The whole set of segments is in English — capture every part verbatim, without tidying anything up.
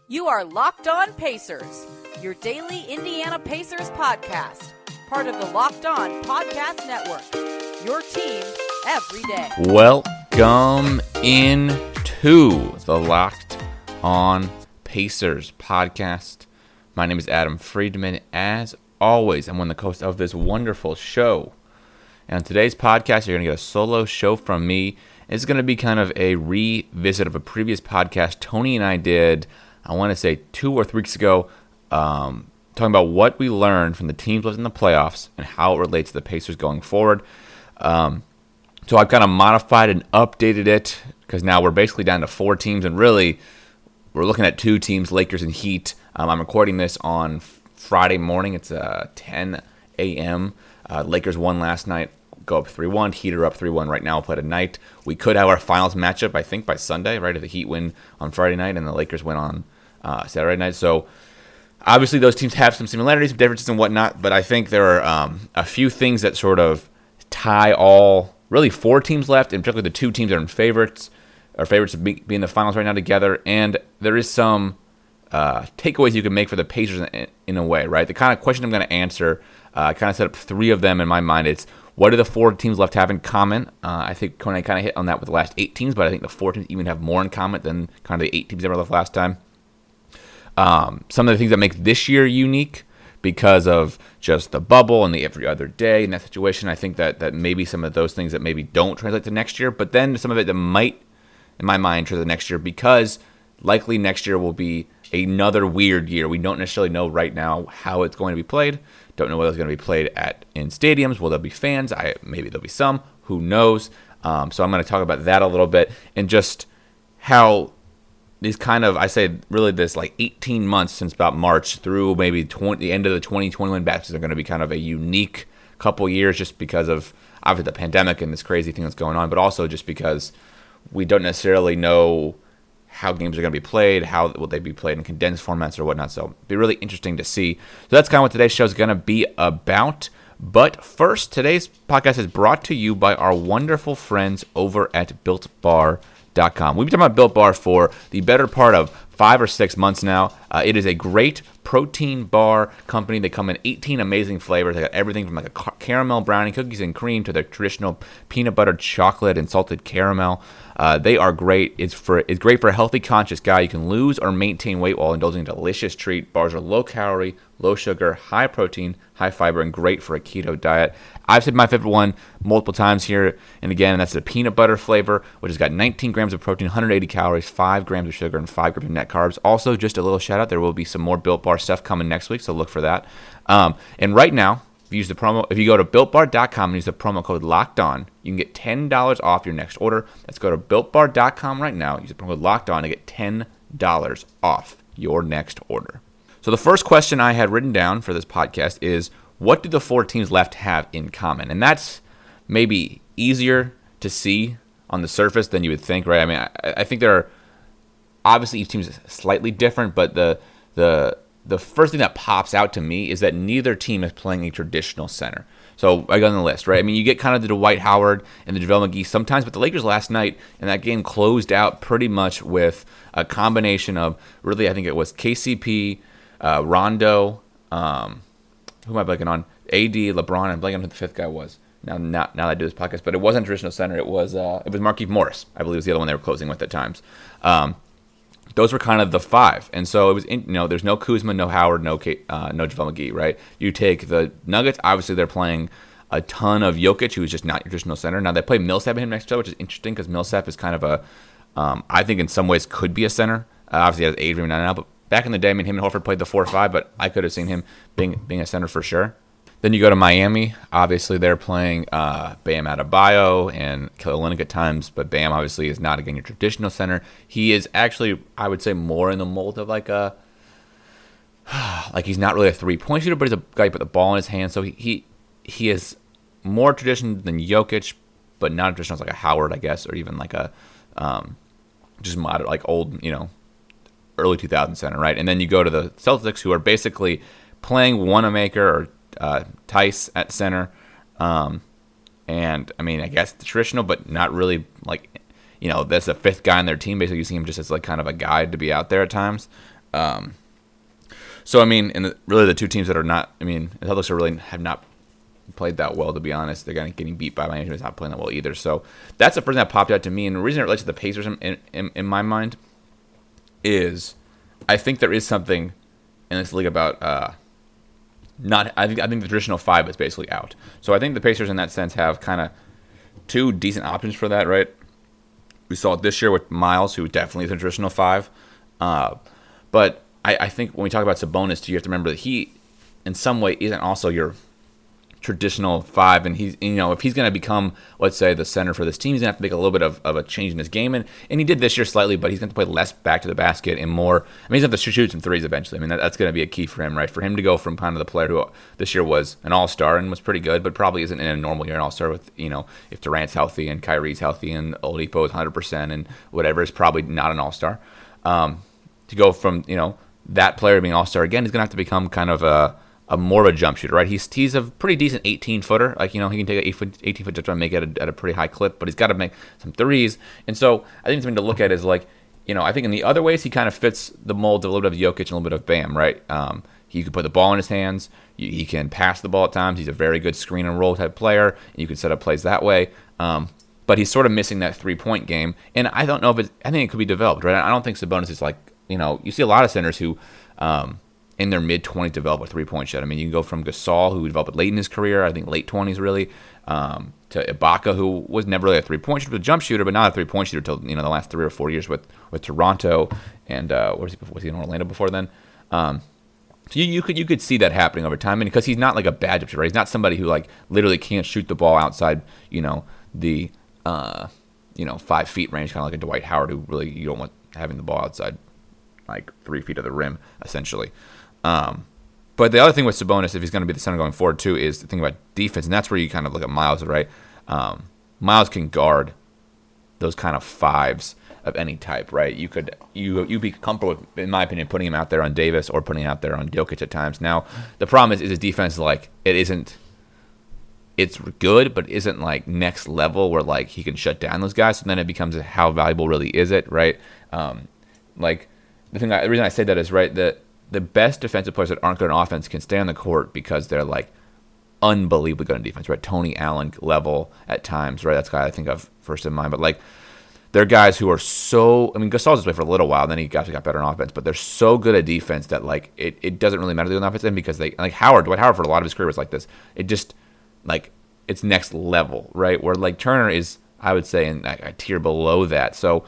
You are Locked On Pacers, your daily Indiana Pacers podcast, part of the Locked On Podcast Network, your team every day. Welcome into the Locked On Pacers podcast. My name is Adam Friedman. As always, I'm one of the hosts of this wonderful show. And on today's podcast, you're going to get a solo show from me. It's going to be kind of a revisit of a previous podcast Tony and I did, I want to say two or three weeks ago, um, talking about what we learned from the teams left in the playoffs and how it relates to the Pacers going forward. Um, so I've kind of modified and updated it because now we're basically down to four teams, and really we're looking at two teams, Lakers and Heat. Um, I'm recording this on Friday morning. It's uh, ten a.m. Uh, Lakers won last night, go up three one. Heat are up three one right now. We'll play tonight. We could have our finals matchup, I think, by Sunday, right? If the Heat win on Friday night and the Lakers win on uh, Saturday night. So obviously those teams have some similarities, differences, and whatnot, but I think there are um, a few things that sort of tie all, really four teams left, and particularly the two teams that are in favorites, or favorites to be, be in the finals right now together, and there is some uh, takeaways you can make for the Pacers in, in a way, right? The kind of question I'm going to answer, uh, I kind of set up three of them in my mind. It's, what do the four teams left have in common? Uh, I think Conan kind of hit on that with the last eight teams, but I think the four teams even have more in common than kind of the eight teams that were left last time. Um, some of the things that make this year unique because of just the bubble and the every other day in that situation, I think that that maybe some of those things that maybe don't translate to next year, but then some of it that might, in my mind, translate to next year because likely next year will be another weird year. We don't necessarily know right now how it's going to be played. Don't know whether it's going to be played at in stadiums. Will there be fans? I maybe there'll be some. Who knows? Um, so I'm going to talk about that a little bit and just how these kind of, I say really this like eighteen months since about March through maybe twenty, the end of the twenty twenty-one batches are going to be kind of a unique couple years just because of obviously the pandemic and this crazy thing that's going on, but also just because we don't necessarily know how games are going to be played, how will they be played in condensed formats or whatnot. So it'll be really interesting to see. So that's kind of what today's show is going to be about. But first, today's podcast is brought to you by our wonderful friends over at Built Bar dot com. We've been talking about Built Bar for the better part of five or six months now. Uh, it is a great protein bar company. They come in eighteen amazing flavors. They got everything from like a car- caramel brownie, cookies and cream, to their traditional peanut butter chocolate and salted caramel. Uh, they are great. It's for it's great for a healthy, conscious guy. You can lose or maintain weight while indulging in a delicious treat. Bars are low calorie, low sugar, high protein, high fiber, and great for a keto diet. I've said my favorite one multiple times here and again, and that's the peanut butter flavor, which has got nineteen grams of protein, one hundred eighty calories, five grams of sugar, and five grams of net carbs. Also, just a little shout out, there will be some more Built Bar stuff coming next week, so look for that. Um, and right now, if you use the promo, if you go to Built Bar dot com and use the promo code LOCKEDON, you can get ten dollars off your next order. Let's go to Built Bar dot com right now. Use the promo code LOCKEDON to get ten dollars off your next order. So the first question I had written down for this podcast is, what do the four teams left have in common? And that's maybe easier to see on the surface than you would think, right? I mean, I, I think there are, obviously each team is slightly different, but the the the first thing that pops out to me is that neither team is playing a traditional center. So I got on the list, right? I mean, you get kind of the Dwight Howard and the JaVale McGee sometimes, but the Lakers last night in that game closed out pretty much with a combination of, really, I think it was K C P, uh, Rondo, um, who am I blanking on? A D, LeBron, and blanking on who the fifth guy was. Now, now, now that I do this podcast, but it wasn't traditional center. It was uh, it was Markieff Morris, I believe, was the other one they were closing with at times. Um, Those were kind of the five, and so it was. In, you know, there's no Kuzma, no Howard, no uh, no JaVale McGee, right? You take the Nuggets. Obviously, they're playing a ton of Jokic, who's just not your traditional center. Now they play Millsap and him next to, which is interesting because Millsap is kind of a, um, I think in some ways could be a center. Uh, obviously, he has age right now, but back in the day, I mean, him and Horford played the four five, but I could have seen him being being a center for sure. Then you go to Miami. Obviously, they're playing uh, Bam Adebayo and Kelly Olynyk at times, but Bam obviously is not, again, your traditional center. He is actually, I would say, more in the mold of like a, like he's not really a three-point shooter, but he's a guy who put the ball in his hand, so he he, he is more traditional than Jokic, but not a traditional as like a Howard, I guess, or even like a um, just modern, like old, you know, early two thousand center, right? And then you go to the Celtics, who are basically playing Wanamaker or uh, Tice at center, um, and I mean, I guess the traditional, but not really like, you know, that's the fifth guy on their team. Basically, you see him just as like kind of a guide to be out there at times. Um, so, I mean, and the, really the two teams that are not, I mean, the Celtics are really have not played that well, to be honest. They're kind of getting beat by Miami, who's not playing that well either. So that's the first thing that popped out to me. And the reason it relates to the Pacers in, in, in my mind is I think there is something in this league about uh, not. I think I think the traditional five is basically out. So I think the Pacers, in that sense, have kind of two decent options for that, right? We saw it this year with Miles, who definitely is a traditional five. Uh, but I, I think when we talk about Sabonis, too, you have to remember that he, in some way, isn't also your traditional five, and he's, you know, if he's going to become, let's say, the center for this team, he's going to have to make a little bit of, of a change in his game, and, and he did this year slightly, but he's going to play less back to the basket and more, I mean, he's going to have to shoot some threes eventually. I mean, that, that's going to be a key for him, right? For him to go from kind of the player who this year was an all-star and was pretty good, but probably isn't in a normal year an all-star with, you know, if Durant's healthy and Kyrie's healthy and Oladipo is one hundred percent and whatever, is probably not an all-star. Um, to go from, you know, that player being all-star again, he's going to have to become kind of a a more of a jump shooter, right? He's he's a pretty decent eighteen-footer. Like, you know, he can take an eighteen-foot jump and make it at a, at a pretty high clip, but he's got to make some threes. And so I think something to look at is, like, you know, I think in the other ways he kind of fits the mold of a little bit of Jokic and a little bit of Bam, right? Um, he can put the ball in his hands. He can pass the ball at times. He's a very good screen and roll type player. And you can set up plays that way. Um, but he's sort of missing that three-point game. And I don't know if it's – I think it could be developed, right? I don't think Sabonis is like – you know, you see a lot of centers who um, – in their mid-twenties develop a three-point shot. I mean, you can go from Gasol, who developed it late in his career, I think late twenties really, um, to Ibaka, who was never really a three-point shooter, but a jump shooter, but not a three-point shooter until, you know, the last three or four years with, with Toronto, and uh, where was he before? Was he in Orlando before then? Um, so you, you could you could see that happening over time, and because he's not like a bad jump shooter, right? He's not somebody who like literally can't shoot the ball outside, you know, the uh, you know five feet range, kind of like a Dwight Howard, who really you don't want having the ball outside like three feet of the rim, essentially. Um, But the other thing with Sabonis, if he's going to be the center going forward too, is the thing about defense, and that's where you kind of look at Miles, right? Um, Miles can guard those kind of fives of any type, right? You could you you'd be comfortable with, in my opinion, putting him out there on Davis or putting him out there on Jokic at times. Now the problem is, is his defense, like it isn't. It's good, but isn't like next level where like he can shut down those guys. So then it becomes how valuable really is it, right? Um, like the thing, I, the reason I say that is right that. The best defensive players that aren't good on offense can stay on the court because they're like unbelievably good on defense, right? Tony Allen level at times, right? That's the guy I think of first in mind. But like, they're guys who are so. I mean, Gasol's this way for a little while, and then he got got better on offense. But they're so good at defense that like it, it doesn't really matter to the offense end because they like Howard. Dwight Howard for a lot of his career was like this. It just like it's next level, right? Where like Turner is, I would say, in a, a tier below that. So.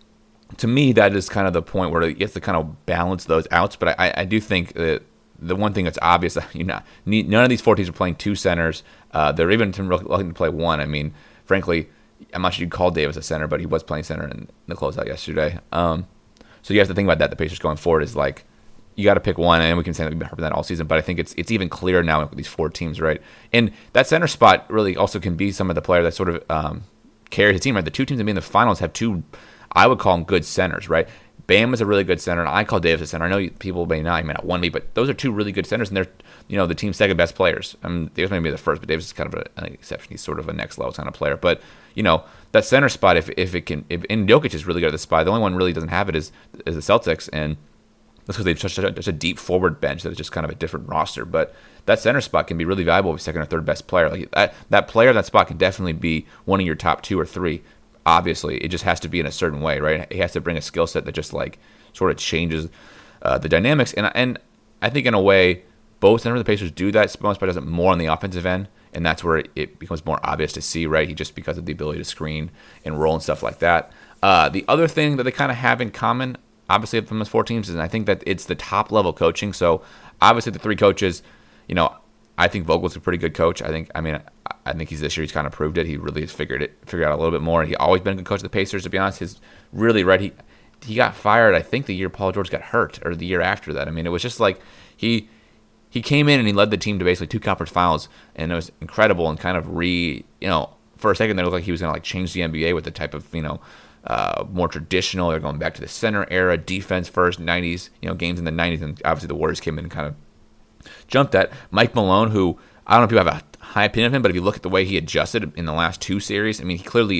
To me, that is kind of the point where you have to kind of balance those outs. But I, I do think that the one thing that's obvious, you know, none of these four teams are playing two centers. Uh, they're even looking to play one. I mean, frankly, I'm not sure you'd call Davis a center, but he was playing center in the closeout yesterday. Um, so you have to think about that. The Pacers going forward is like, you got to pick one, and we can say that we've been harping that all season. But I think it's it's even clearer now with these four teams, right? And that center spot really also can be some of the player that sort of um, carry his team, right? The two teams that be in the finals have two. I would call them good centers, right? Bam is a really good center, and I call Davis a center. I know people may not, you may not want me, but those are two really good centers, and they're, you know, the team's second best players. I mean, Davis may be the first, but Davis is kind of a, an exception. He's sort of a next level kind of player. But, you know, that center spot, if if it can, if and Jokic is really good at the spot. The only one really doesn't have it is is the Celtics, and that's because they've such a, such a deep forward bench that it's just kind of a different roster. But that center spot can be really valuable if second or third best player. Like that, that player, that spot can definitely be one of your top two or three. Obviously, it just has to be in a certain way, right? He has to bring a skill set that just like sort of changes uh, the dynamics. And and I think in a way, both center of the Pacers do that. Sabonis does it more on the offensive end, and that's where it becomes more obvious to see, right? He just because of the ability to screen and roll and stuff like that. Uh, the other thing that they kind of have in common, obviously from those four teams, is I think that it's the top level coaching. So obviously the three coaches, you know, I think Vogel's a pretty good coach. I think, I mean, I think he's this year. He's kind of proved it. He really has figured it, figured out a little bit more. He always been a good coach of the Pacers. To be honest, his really right. He he got fired. I think the year Paul George got hurt, or the year after that. I mean, it was just like he he came in and he led the team to basically two conference finals, and it was incredible. And kind of re, you know, for a second there, it looked like he was going to like change the N B A with the type of, you know, uh, more traditional. They're going back to the center era, defense first, nineties, you know, games in the nineties, and obviously the Warriors came in and kind of jumped that. Mike Malone, who I don't know if you have a high opinion of him, but if you look at the way he adjusted in the last two series, I mean, he clearly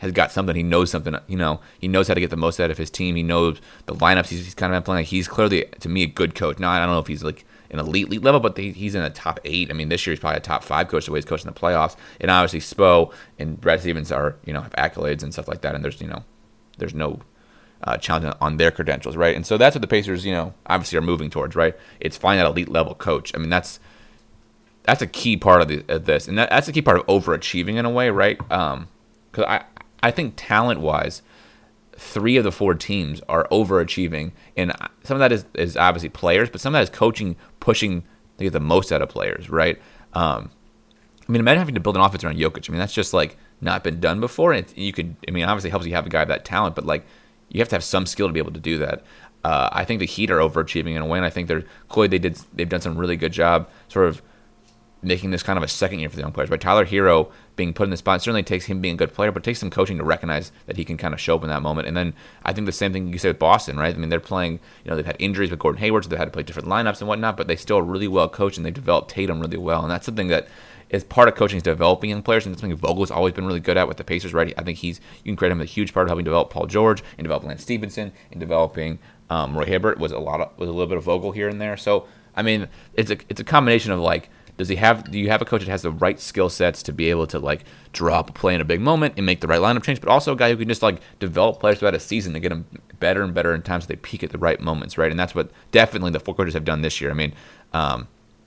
has got something. He knows something. You know, he knows how to get the most out of his team. He knows the lineups. He's, he's kind of playing. He's clearly, to me, a good coach. Now, I don't know if he's like an elite, elite level, but he's in the top eight. I mean, this year he's probably a top five coach the way he's coaching the playoffs. And obviously, Spo and Brad Stevens are, you know, have accolades and stuff like that. And there's, you know, there's no uh, challenge on their credentials, right? And so that's what the Pacers, you know, obviously are moving towards, right? It's finding that elite level coach. I mean, that's that's a key part of, the, of this, and that, that's a key part of overachieving in a way, right? Um, because I I think talent wise, three of the four teams are overachieving, and some of that is, is obviously players, but some of that is coaching pushing to get the most out of players, right? Um, I mean, imagine having to build an offense around Jokic. I mean, that's just like not been done before. And you could, I mean, obviously it helps you have a guy of that talent, but like you have to have some skill to be able to do that. Uh, I think the Heat are overachieving in a way, and I think they're clearly they did they've done some really good job, sort of making this kind of a second year for the young players. Right, Tyler Hero being put in the spot certainly takes him being a good player, but it takes some coaching to recognize that he can kind of show up in that moment. And then I think the same thing you say with Boston, right? I mean, they're playing, you know, they've had injuries with Gordon Hayward, so they've had to play different lineups and whatnot, but they still are really well coached, and they developed Tatum really well. And that's something that is part of coaching, is developing young players, and that's something Vogel's always been really good at with the Pacers, right? I think he's, you can credit him a huge part of helping develop Paul George and develop Lance Stevenson and developing um, Roy Hibbert was a lot of, was a little bit of Vogel here and there. So I mean, it's a it's a combination of like, does he have? Do you have a coach that has the right skill sets to be able to like drop a play in a big moment and make the right lineup change, but also a guy who can just like develop players throughout a season to get them better and better in times they peak at the right moments, right? And that's what definitely the four coaches have done this year. I mean, um,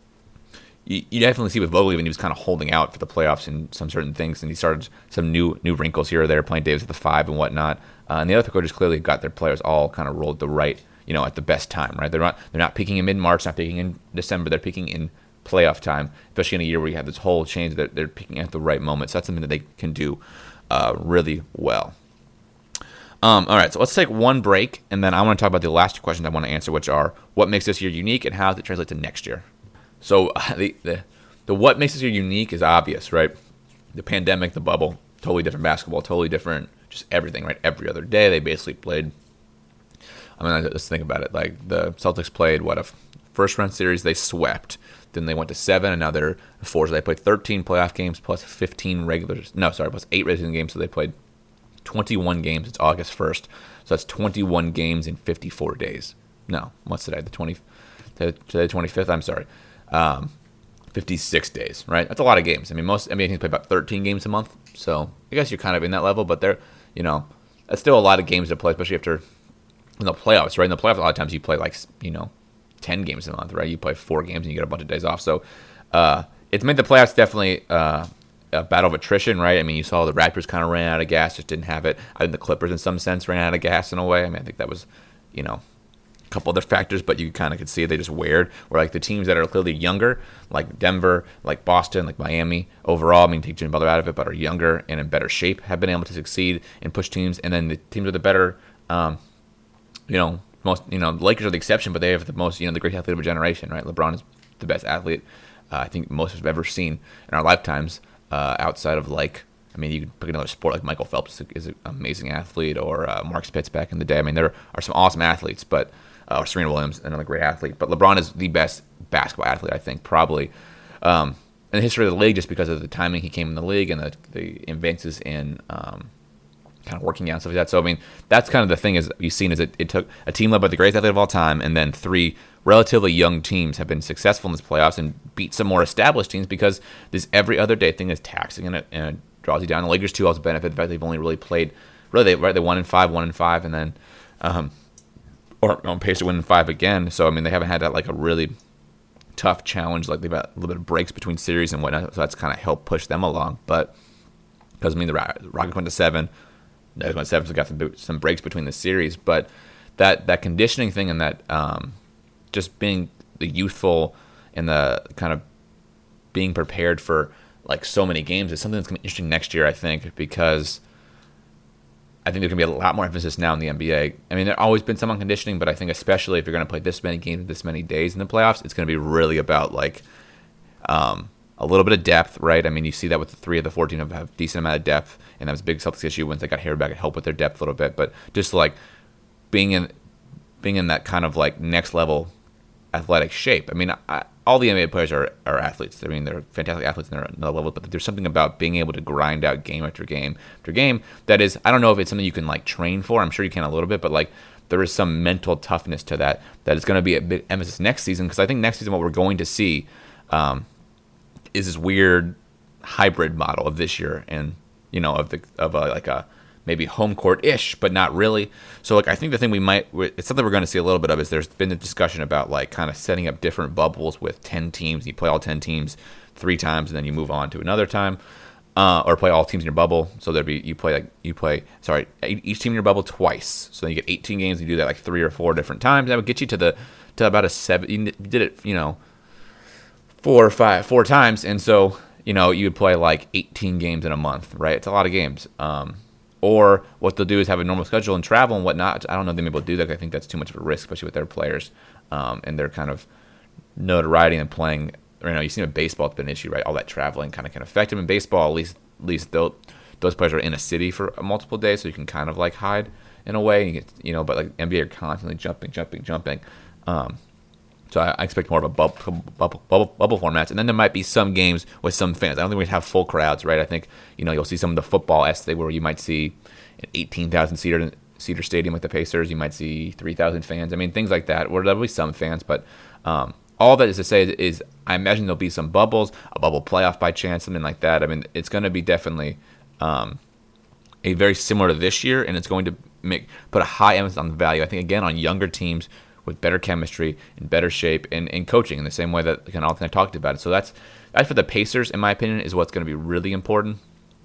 you, you definitely see with Vogel when he was kind of holding out for the playoffs and some certain things, and he started some new new wrinkles here or there, playing Davis at the five and whatnot. Uh, and the other coaches clearly got their players all kind of rolled the right, you know, at the best time, right? They're not they're not peaking in mid March, not peaking in December, they're peaking in playoff time, especially in a year where you have this whole change that they're picking at the right moment. So that's something that they can do uh, really well. Um, all right, so let's take one break, and then I want to talk about the last two questions I want to answer, which are what makes this year unique and how does it translate to next year. So uh, the, the the what makes this year unique is obvious, right? The pandemic, the bubble, totally different basketball, totally different, just everything, right? Every other day they basically played. I mean, let's think about it. Like the Celtics played what a first round series they swept. Then they went to seven, and now they're four. So they played thirteen playoff games plus fifteen regulars. No, sorry, plus eight regular games. So they played twenty-one games. It's August first. So that's twenty-one games in fifty-four days. No, what's today? The twenty, today twenty-fifth. I'm sorry, um, fifty-six days. Right? That's a lot of games. I mean, most N B A teams play about thirteen games a month. So I guess you're kind of in that level, but they're, you know, that's still a lot of games to play, especially after in the playoffs. Right? In the playoffs, a lot of times you play like, you know, ten games a month, right? You play four games and you get a bunch of days off. So uh, it's made the playoffs definitely uh, a battle of attrition, right? I mean, you saw the Raptors kind of ran out of gas, just didn't have it. I think the Clippers in some sense ran out of gas in a way. I mean, I think that was, you know, a couple other factors, but you kind of could see it. They just weird. Where like the teams that are clearly younger, like Denver, like Boston, like Miami, overall, I mean, take Jimmy Butler out of it, but are younger and in better shape, have been able to succeed and push teams. And then the teams with the better, um, you know, most, you know, the Lakers are the exception, but they have the most, you know, the great athlete of a generation, right? LeBron is the best athlete uh, I think most of us have ever seen in our lifetimes uh, outside of, like, I mean, you could pick another sport like Michael Phelps is an amazing athlete, or uh, Mark Spitz back in the day. I mean, there are some awesome athletes, but uh, or Serena Williams, another great athlete. But LeBron is the best basketball athlete, I think, probably um, in the history of the league, just because of the timing he came in the league and the, the advances in um, kind of working out and stuff like that. So, I mean, that's kind of the thing is you've seen is it, it took a team led by the greatest athlete of all time, and then three relatively young teams have been successful in this playoffs and beat some more established teams, because this every other day thing is taxing and it, and it draws you down. The Lakers too also benefit the fact they've only really played really they right they one and five, one and five, and then um, or on pace to win five again. So I mean they haven't had that like a really tough challenge, like they've had a little bit of breaks between series and whatnot. So that's kind of helped push them along. But because I mean the Rockets went to seven. They went seven, so got some some breaks between the series, but that, that conditioning thing and that um, just being the youthful and the kind of being prepared for like so many games is something that's going to be interesting next year, I think, because I think there's going to be a lot more emphasis now in the N B A. I mean, there's always been some on conditioning, but I think especially if you're going to play this many games, this many days in the playoffs, it's going to be really about like um, a little bit of depth, right? I mean, you see that with the three of the fourteen have, have decent amount of depth, and that was a big Celtics issue once they got Hayward back. It helped with their depth a little bit, but just like being in being in that kind of like next level athletic shape. I mean, I all the N B A players are, are athletes. I mean, they're fantastic athletes and they're at another level, but there's something about being able to grind out game after game after game that is, I don't know if it's something you can like train for. I'm sure you can a little bit, but like there is some mental toughness to that that is going to be a big emphasis next season, because I think next season what we're going to see um, is this weird hybrid model of this year and, you know, of the of a, like a maybe home court-ish, but not really. So, like, I think the thing we might, it's something we're going to see a little bit of, is there's been a discussion about, like, kind of setting up different bubbles with ten teams. You play all ten teams three times, and then you move on to another time, uh, or play all teams in your bubble. So there'd be, you play, like, you play, sorry, each team in your bubble twice. So then you get eighteen games, and you do that, like, three or four different times. That would get you to the, to about a seven, you did it, you know, four or five, four times, and so, you know, you would play, like, eighteen games in a month, right? It's a lot of games. Um, Or what they'll do is have a normal schedule and travel and whatnot. I don't know if they'll be able to do that. I think that's too much of a risk, especially with their players um, and their kind of notoriety and playing. You know, you see with baseball, it's been an issue, right? All that traveling kind of can affect them. In baseball, at least, at least those players are in a city for multiple days, so you can kind of like hide in a way. You get, you know, but like N B A are constantly jumping, jumping, jumping. Um, So I expect more of a bubble, bubble, bubble, bubble formats. And then there might be some games with some fans. I don't think we'd have full crowds, right? I think, you know, you'll see some of the football esque where you might see an eighteen thousand seater, seater stadium with the Pacers. You might see three thousand fans. I mean, things like that, where there'll be some fans. But um, all that is to say is, is I imagine there'll be some bubbles, a bubble playoff by chance, something like that. I mean, it's going to be definitely um, a very similar to this year, and it's going to make put a high emphasis on the value. I think, again, on younger teams with better chemistry and better shape and, and coaching in the same way that kind of all I talked about it. So that's that for the Pacers, in my opinion, is what's going to be really important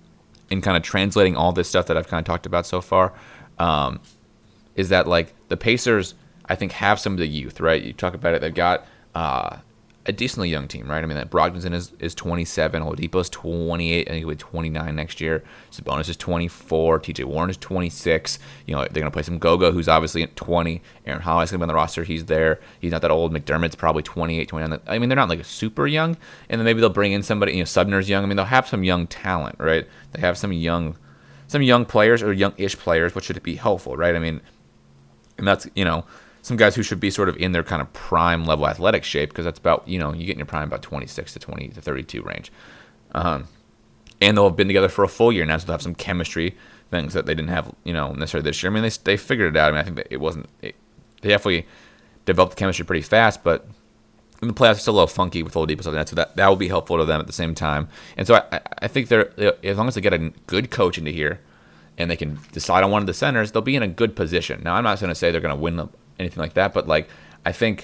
in kind of translating all this stuff that I've kind of talked about so far. Um, is that like the Pacers, I think, have some of the youth, right? You talk about it, they've got uh, a decently young team, right? I mean, that Brogdon is is twenty-seven, Oladipo is twenty-eight, I think he'll be twenty-nine next year. Sabonis is twenty-four, T J Warren is twenty-six. You know, they're going to play some Goga, who's obviously at twenty. Aaron Hollis is going to be on the roster. He's there. He's not that old. McDermott's probably twenty-eight, twenty-nine. I mean, they're not like super young. And then maybe they'll bring in somebody, you know, Sumner's young. I mean, they'll have some young talent, right? They have some young, some young players or young-ish players, which should be helpful, right? I mean, and that's, you know, some guys who should be sort of in their kind of prime level athletic shape, because that's about, you know, you get in your prime about twenty-six to twenty to thirty-two range. Um, and they'll have been together for a full year now, so they'll have some chemistry things that they didn't have, you know, necessarily this year. I mean, they they figured it out. I mean, I think that it wasn't, it, they definitely developed the chemistry pretty fast, but in the playoffs, it's still a little funky with Oladipo, so that, so that that will be helpful to them at the same time. And so I, I think they're, as long as they get a good coach into here and they can decide on one of the centers, they'll be in a good position. Now, I'm not going to say they're going to win the anything like that, but like I think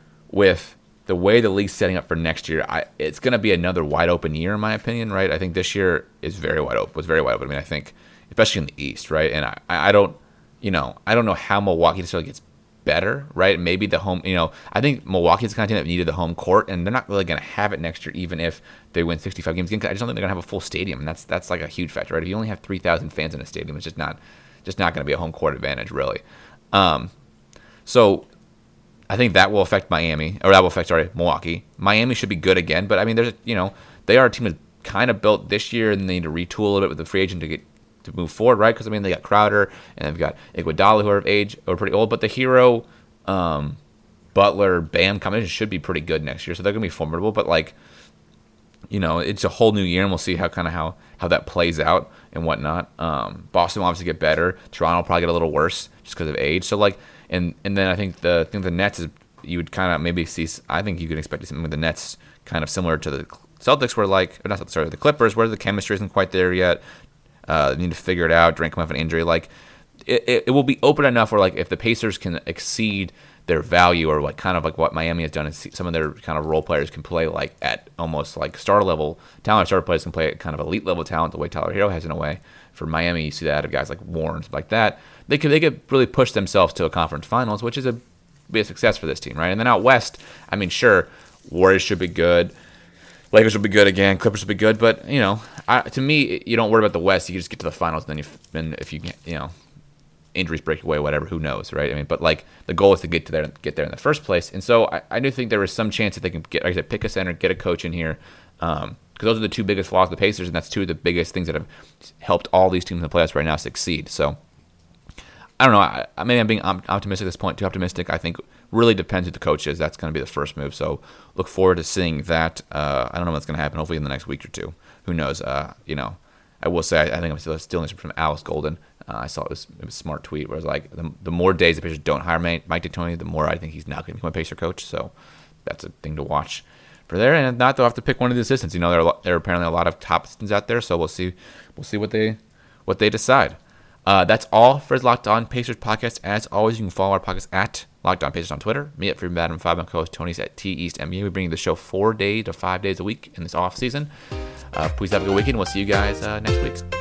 with the way the league's setting up for next year, I, it's going to be another wide open year in my opinion, right? I think this year is very wide open. Was very wide open. I mean, I think especially in the East, right? And I, I don't, you know, I don't know how Milwaukee necessarily gets better, right? Maybe the home, you know, I think Milwaukee's the kind of team that needed the home court, and they're not really going to have it next year, even if they win sixty-five games again. I just don't think they're going to have a full stadium, and that's that's like a huge factor, right? If you only have three thousand fans in a stadium, it's just not, just not going to be a home court advantage, really. Um, So I think that will affect Miami, or that will affect, sorry, Milwaukee. Miami should be good again, but I mean, there's a, you know, they are a team that's kind of built this year, and they need to retool a little bit with the free agent to get to move forward, right? Because I mean, they got Crowder and they've got Iguodala, who are of age or pretty old, but the Hero, um, Butler, Bam combination should be pretty good next year, so they're gonna be formidable. But like, you know, it's a whole new year, and we'll see how kind of how how that plays out and whatnot. Um, Boston will obviously get better. Toronto will probably get a little worse just because of age. So like. And and then I think the I think the Nets is you would kind of maybe see. I think you could expect something with the Nets kind of similar to the Celtics, where like or not sorry the Clippers, where the chemistry isn't quite there yet. Uh, they need to figure it out. Durant come off an injury. Like it, it, it will be open enough where like if the Pacers can exceed their value, or like kind of like what Miami has done, and some of their kind of role players can play like at almost like star level talent. Star players can play at kind of elite level talent, the way Tyler Hero has in a way. For Miami, you see that of guys like Warren, stuff like that. They could they could really push themselves to a conference finals, which is a be a success for this team, right? And then out west, I mean, sure, Warriors should be good, Lakers will be good again, Clippers will be good, but you know, I, to me, you don't worry about the West. You just get to the finals, and then you and if you you know injuries break away, whatever, who knows, right? I mean, but like the goal is to get to there, get there in the first place, and so I, I do think there is some chance that they can get, like I said, pick a center, get a coach in here. Um, Because those are the two biggest flaws of the Pacers, and that's two of the biggest things that have helped all these teams in the playoffs right now succeed. So, I don't know. I, maybe I'm being optimistic at this point, too optimistic. I think really depends who the coach is. That's going to be the first move. So look forward to seeing that. Uh, I don't know what's going to happen. Hopefully in the next week or two. Who knows? Uh, you know, I will say I, I think I'm still stealing from Alice Golden. Uh, I saw it was, it was a smart tweet where it was like, the, the more days the Pacers don't hire Mike D'Antoni, the more I think he's not going to become a Pacer coach. So that's a thing to watch for there. And if not, they'll have to pick one of the assistants. You know, there are, there are apparently a lot of top assistants out there, so we'll see we'll see what they what they decide. Uh, that's all for his Locked On Pacers podcast. As always, you can follow our podcast at Locked On Pacers on Twitter. Me at Freedom Adam five, my co-host Tony's at T East M U. We bring the show four days to five days a week in this off season. Uh, please have a good weekend. We'll see you guys uh, next week.